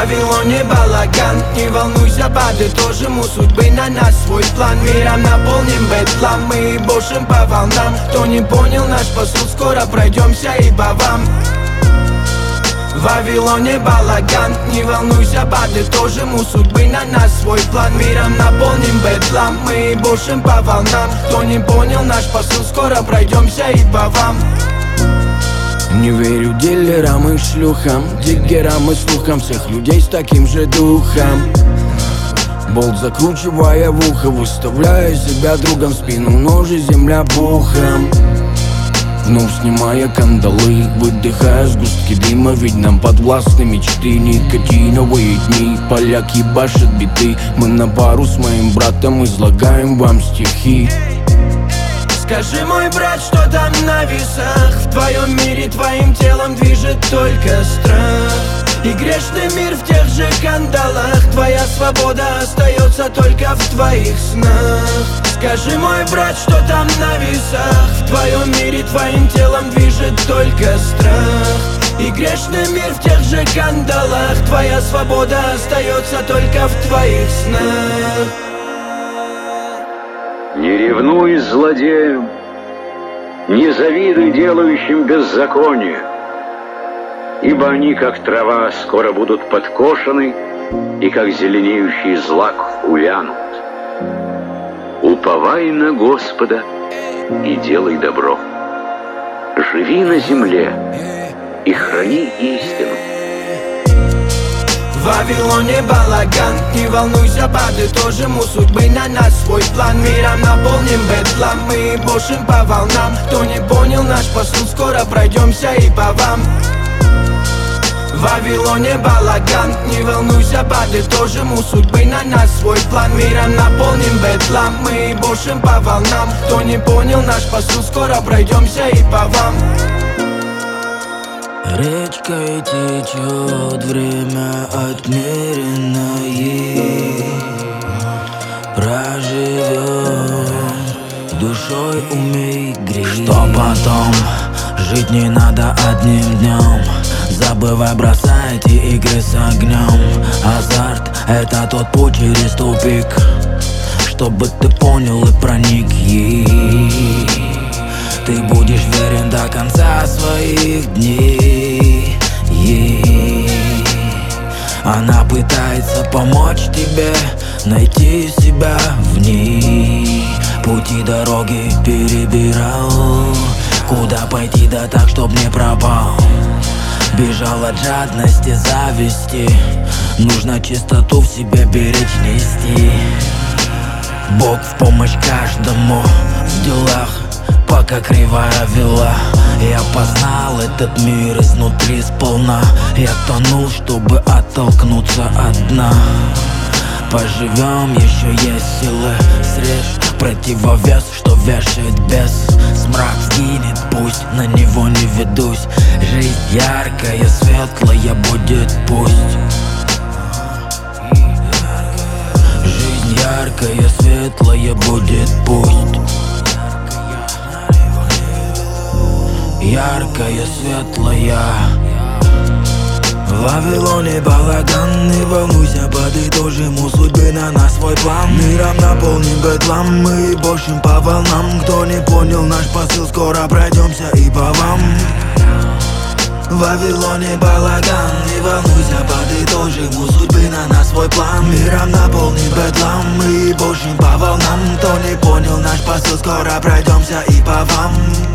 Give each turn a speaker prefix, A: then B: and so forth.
A: Вавилоне балаган, не волнуйся, подытожим у судьбы на нас свой план. Миром наполним бедлам, мы бошим по волнам. Кто не понял наш посыл, скоро пройдемся и по вам. В Вавилоне балаган, не волнуйся, подытожим у судьбы на нас свой план. Миром наполним бедлам, мы бошим по волнам. Кто не понял наш посыл, скоро пройдемся и по вам. Не верю дилерам и шлюхам, диггерам и слухам всех людей с таким же духом. Болт закручивая в ухо, выставляя себя другом в спину, ножи земля пухом. Вновь снимая кандалы, выдыхая сгустки дыма, ведь нам подвластны мечты. Никотиновые дни, поляки башат биты. Мы на пару с моим братом излагаем вам стихи. Скажи, мой брат, что там на весах? В твоем мире твоим телом движет только страх. И грешный мир в тех же кандалах. Твоя свобода остается только в твоих снах. Скажи, мой брат, что там на весах? В твоем мире твоим телом движет только страх. И грешный мир в тех же кандалах. Твоя свобода остается только в твоих снах.
B: Не ревнуй злодеям, не завидуй делающим беззаконие, ибо они, как трава, скоро будут подкошены, и как зеленеющий злак увянут. Уповай на Господа и делай добро. Живи на земле и храни истину.
A: В Вавилоне балаган, не волнуйся, подытожим у судьбы на нас свой план. Миром наполним бедлам, мы бошим по волнам. Кто не понял наш посыл, скоро пройдемся и по вам. В Вавилоне балаган, не волнуйся, подытожим у судьбы на нас свой план. Миром наполним бедлам, мы бошим по волнам. Кто не понял наш посыл, скоро пройдемся и по вам.
C: Речкой течет время отмеренное. Проживем, душой умей греть. Что потом? Жить не надо одним днем. Забывай, бросай эти игры с огнем. Азарт — это тот путь через тупик, чтобы ты понял и проник. Ты будешь верен до конца своих дней. Она пытается помочь тебе найти себя в ней. Пути дороги перебирал, куда пойти да так, чтоб не пропал. Бежал от жадности, зависти. Нужно чистоту в себе беречь, нести. Бог в помощь каждому в делах, пока кривая вела. Я познал этот мир изнутри сполна. Я тонул, чтобы оттолкнуться от дна. Поживем, еще есть силы. Срежь противовес, что вешает бес. Смрак сгинет, пусть на него не ведусь. Жизнь яркая, светлая будет пусть. Жизнь яркая, светлая будет пусть. Яркая, светлая. В Вавилоне балаган, не волнуйся, подытожим у судьбы на нас свой план. Миром наполним бедлам, мы бошим по волнам. Кто не понял наш посыл, скоро пройдемся и по вам. В Вавилоне балаган, не волнуйся, подытожим у судьбы на нас свой план. Миром наполним бедлам, мы бошим по волнам. Кто не понял наш посыл, скоро пройдемся и по вам.